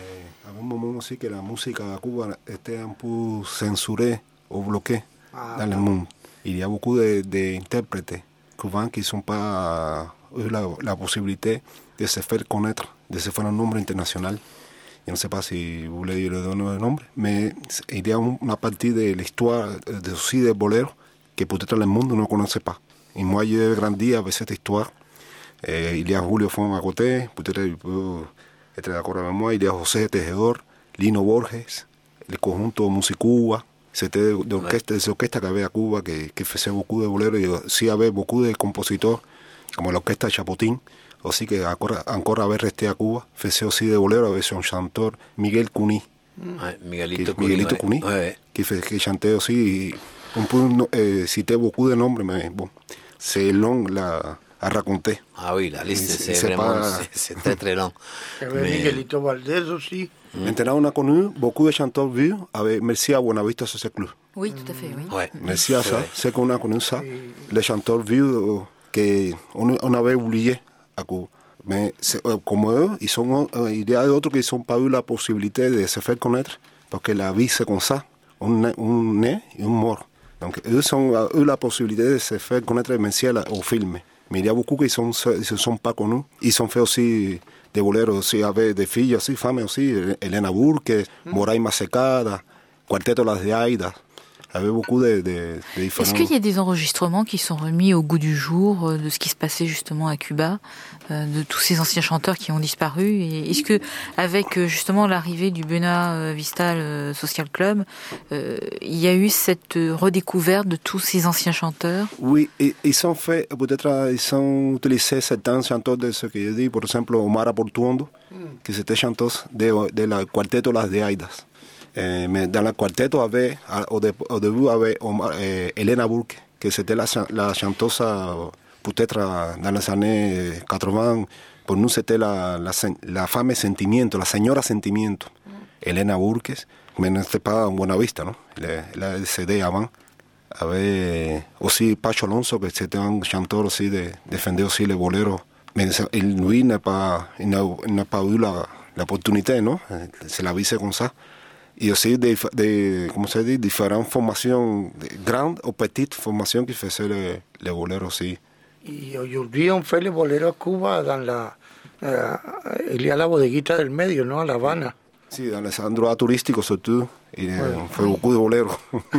À un moment aussi que la musique à Cuba était un peu censurée ou bloquée ah, dans le monde. Il y a beaucoup d'interprètes cubains qui n'ont pas eu la, la possibilité de se faire connaître, de se faire un nombre international. Je ne sais pas si vous voulez le donner le nombre, mais il y a une partie de l'histoire de, aussi des boleros que peut-être le monde ne connaissait pas. Et moi, j'ai grandi avec cette histoire. Eh, il y a Julio Fon à côté, peut-être il peut être d'accord avec moi. Il y a José Tejedor, Lino Borges, el conjunto Musicuba. C'était des orchestres, des orchestres qu'il y avait à Cuba qui, qui faisaient beaucoup de boleros. Et aussi il y avait beaucoup de compositeurs, comme l'orchestre Chapotín, aussi qui encore, encore avait resté à Cuba, faisait aussi des boleros avec son chanteur Miguel Cuní. Ouais, Miguelito, qui, Miguelito Cuní, ouais. qui, fait, qui chantait aussi. On peut euh, citer beaucoup de noms, mais bon, c'est long la, à raconter. Ah oui, la liste, c'est, c'est vraiment pas... c'est, c'est très très long. Il y avait mais... Miguelito Valdés aussi. Mm. Maintenant, on a connu beaucoup de chanteurs vieux avec Merci à Buenavista Social Club. Oui, tout à fait, oui. Ouais. Merci à ça, ouais. C'est qu'on a connu ça. Et... Les chanteurs vieux qu'on on avait oubliés à Cuba. Mais euh, comme eux, ils sont, euh, il y a d'autres qui n'ont pas eu la possibilité de se faire connaître parce que la vie c'est comme ça, on est, on est et on mort. Donc eux ont eu la possibilité de se faire connaître merci au film. Mais il y a beaucoup qui ne se sont pas connus. Ils ont fait aussi des boleros aussi avec des filles aussi, femmes aussi, Elena Burke, mm. Moraima Secada, Quarteto Las de Aida. Il y avait beaucoup de, de, de différents... Est-ce qu'il y a des enregistrements qui sont remis au goût du jour de ce qui se passait justement à Cuba, de tous ces anciens chanteurs qui ont disparu? Et est-ce que, avec justement l'arrivée du Buena Vista Social Club, euh, il y a eu cette redécouverte de tous ces anciens chanteurs? Oui, et, ils ont fait, peut-être, ils ont utilisé certains chanteurs de ce que je dis, par exemple Omar Portuondo, mm. qui était chanteur de, de la Quarteto Las de Aidas. Eh, mais dans le quartet, avait, au, de, au début, il y avait eh, Elena Burke, que c'était la, la chanteuse, peut-être dans les années quatre-vingts. Pour nous, c'était la, la, la femme Sentimiento, la señora Sentimiento. Mm. Elena Burke, mais n'était pas en Buenavista, non? Elle a décédé avant. Il y avait aussi Pacho Alonso, que c'était un chanteur aussi, de, défendait aussi les boleros. Mais il, lui, n'a pas, il n'a, il n'a pas eu la, l'opportunité, non? C'est la vie, c'est comme ça. Et aussi des, des, comment ça dit, différentes formations, grandes ou petites formations qui faisaient les, les boleros aussi. Et aujourd'hui, on fait les boleros à Cuba dans la... Euh, il y a la bodeguita del medio, ¿no? À La Habana. Sí, dans les endroits touristiques surtout. Et ouais. On fait beaucoup de boleros.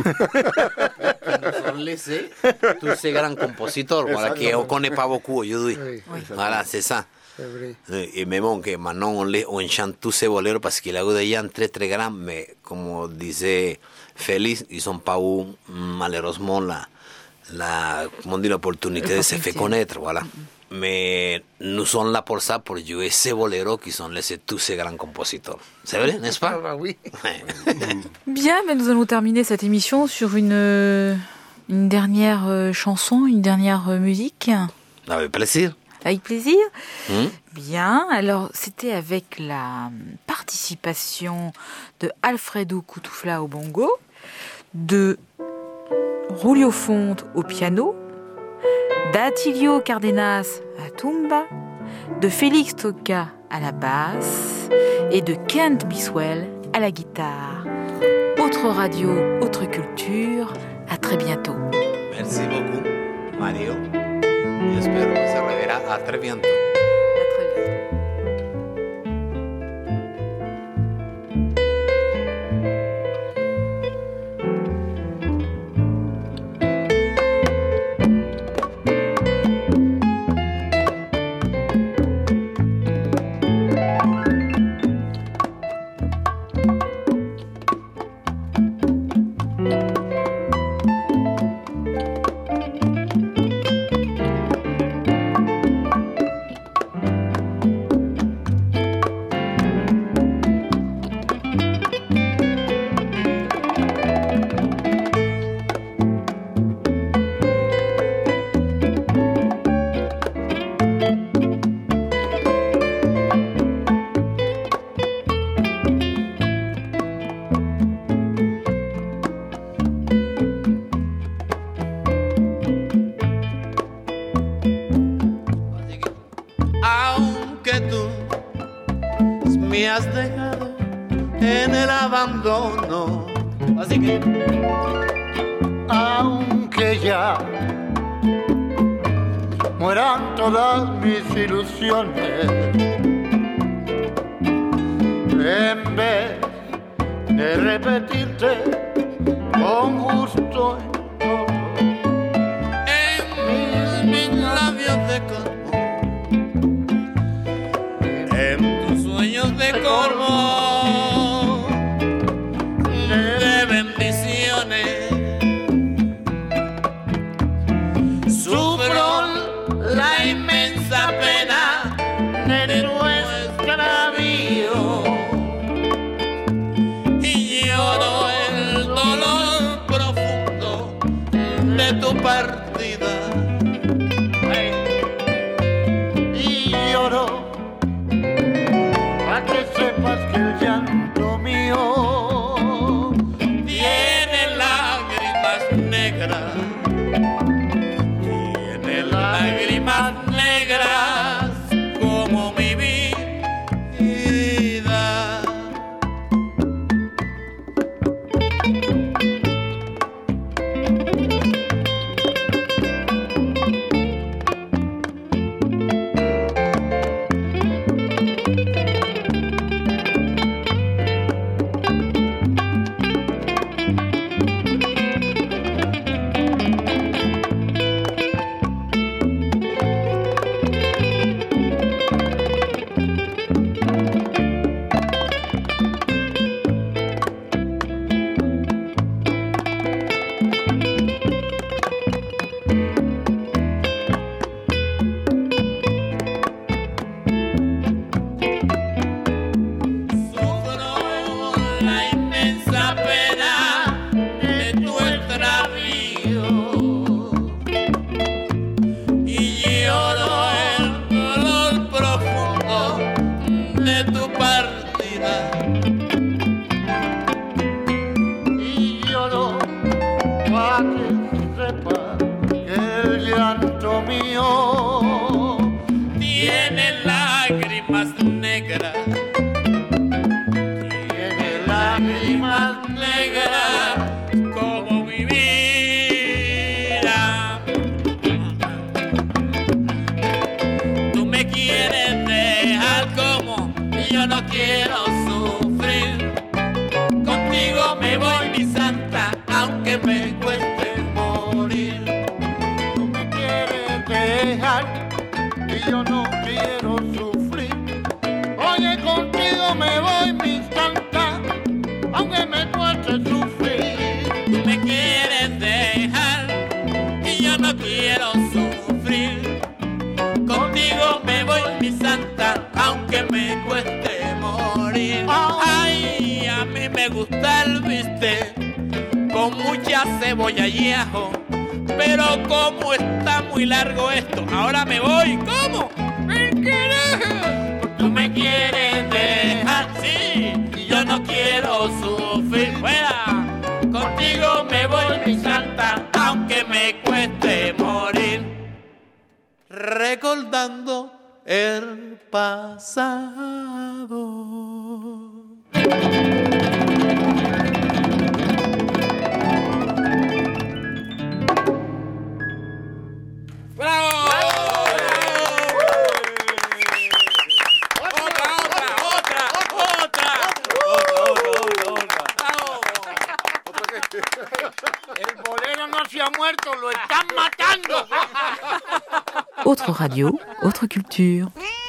Nous ont laissé tous ces grands compositeurs, voilà, qui on connaît pas beaucoup aujourd'hui. Oui. Voilà, c'est ça. Et même que maintenant on, les, on chante tous ces boleros parce qu'il y a eu des gens très très grands, mais comme disait Félix, ils n'ont pas eu malheureusement la, la, comment dire, l'opportunité de se faire connaître. Voilà. mais nous sommes là pour ça, pour jouer ces boléros qui sont laissés tous ces grands compositeurs. C'est vrai, n'est-ce pas? Ah, oui. Bien, mais nous allons terminer cette émission sur une, une dernière chanson, une dernière musique. Avec plaisir. Avec plaisir. Mmh. Bien, alors c'était avec la participation de Alfredo Cutufla au bongo, de Julio Fonte au piano, d'Atilio Cardenas à tumba, de Félix Toca à la basse et de Kent Biswell à la guitare. Autre radio, autre culture, à très bientôt. Merci beaucoup, Mario. J'espère que se reverra à très bientôt. À très bientôt. Me has dejado en el abandono. Así que, aunque ya mueran todas mis ilusiones, en vez de repetirte con gusto en mis, mis labios de corvo, en tus sueños de corvo, de bendiciones, sufro la inmensa pena de nuestro navío y lloro el dolor profundo de tu partida. y lloro para que sepas que el llanto mío Tiene lágrimas negras, tiene lágrimas negras como mi vida. Sufro la inmensa pena de tu extravío y lloro el dolor profundo de tu partida. y lloro para que sepas que el llanto mío Tiene lágrimas negras, tiene lágrimas negras como mi vida. Tú me quieres dejar como yo no quiero sufrir. Contigo me voy, mi santa, aunque me cueste morir. tú me quieres dejar y yo no quiero sufrir. Oye, contigo me voy, mi santa, aunque me cueste sufrir. Tú me quieres dejar y yo no quiero sufrir. Contigo voy allí ajo. Pero como está muy largo esto, ahora me voy. ¿Cómo? Tú me quieres dejar, sí, y yo no quiero sufrir. Fuera, contigo me voy, mi santa, aunque me cueste morir. Recordando el pasado. ¡Bravo! El bolero no se ha muerto, lo están matando. Autre radio, autre culture.